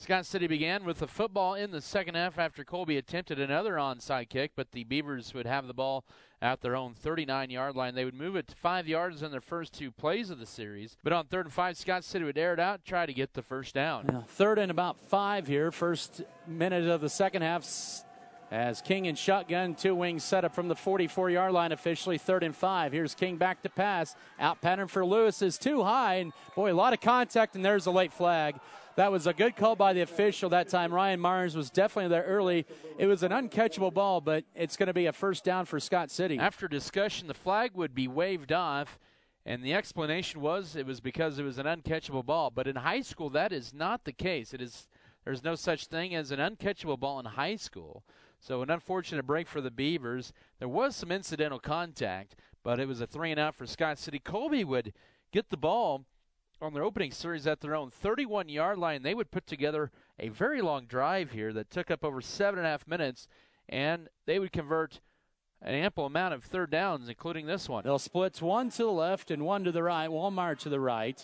Scott City began with the football in the second half after Colby attempted another onside kick, but the Beavers would have the ball at their own 39-yard line. They would move it to 5 yards in their first 2 plays of the series. But on 3rd and 5, Scott City would air it out, try to get the first down. Yeah, 3rd and about 5 here. First minute of the second half as King and shotgun, 2 wings set up from the 44-yard line officially. 3rd and 5. Here's King back to pass. Out pattern for Lewis is too high. And, boy, a lot of contact, and there's a late flag. That was a good call by the official that time. Ryan Myers was definitely there early. It was an uncatchable ball, but it's going to be a first down for Scott City. After discussion, the flag would be waved off, and the explanation was it was because it was an uncatchable ball. But in high school, that is not the case. There's no such thing as an uncatchable ball in high school. So an unfortunate break for the Beavers. There was some incidental contact, but it was a 3-and-out for Scott City. Colby would get the ball on their opening series at their own 31-yard line. They would put together a very long drive here that took up over 7.5 minutes, and they would convert an ample amount of third downs, including this one. They'll split 1 to the left and 1 to the right. Walmart to the right,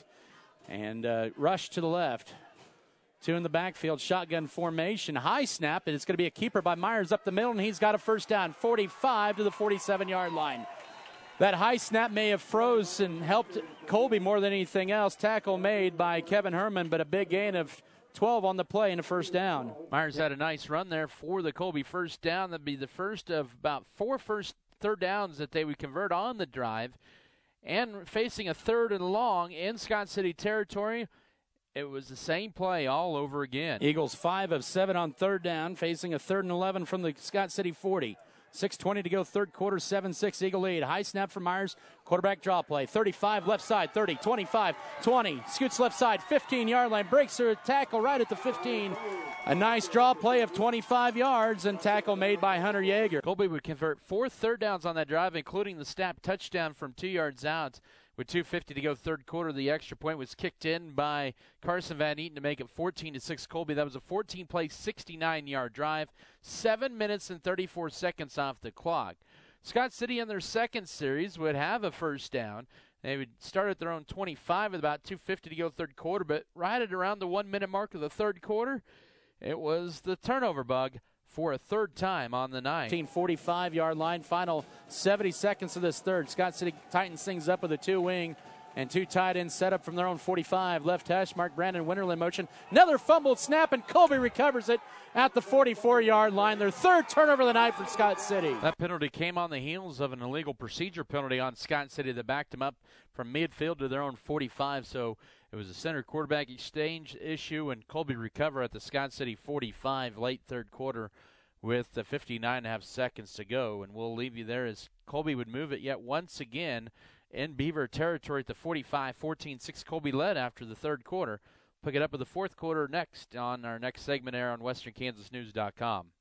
and Rush to the left. 2 in the backfield, shotgun formation, high snap, and it's going to be a keeper by Myers up the middle, and he's got a first down, 45 to the 47-yard line. That high snap may have froze and helped Colby more than anything else. Tackle made by Kevin Herman, but a big gain of 12 on the play and a first down. Myers had a nice run there for the Colby first down. That'd be the first of about 4 third downs that they would convert on the drive. And facing a 3rd and long in Scott City territory, it was the same play all over again. Eagles 5 of 7 on 3rd down, facing a 3rd and 11 from the Scott City 40. 6:20 to go, 3rd quarter, 7-6 Eagle lead. High snap for Myers, quarterback draw play. 35 left side, 30, 25, 20. Scoots left side, 15-yard line, breaks through a tackle right at the 15. A nice draw play of 25 yards and tackle made by Hunter Yeager. Colby would convert 4 third downs on that drive, including the snap touchdown from 2 yards out. With 2:50 to go, 3rd quarter, the extra point was kicked in by Carson Van Eaton to make it 14-6 Colby. That was a 14-play, 69-yard drive, 7 minutes and 34 seconds off the clock. Scott City in their second series would have a first down. They would start at their own 25 with about 2:50 to go, 3rd quarter, but right at around the 1-minute mark of the 3rd quarter, it was the turnover bug for a 3rd time on the night. 45-yard line, final 70 seconds of this third. Scott City tightens things up with a 2-wing and 2 tight ends set up from their own 45. Left hash mark, Brandon Winterland motion. Another fumbled snap, and Colby recovers it at the 44-yard line. Their 3rd turnover of the night for Scott City. That penalty came on the heels of an illegal procedure penalty on Scott City that backed them up from midfield to their own 45. So it was a center quarterback exchange issue, and Colby recover at the Scott City 45 late 3rd quarter with the 59.5 seconds to go. And we'll leave you there as Colby would move it yet once again in Beaver territory at the 45, 14-6 Colby led after the 3rd quarter. Pick it up with the 4th quarter next on our next segment here on WesternKansasNews.com.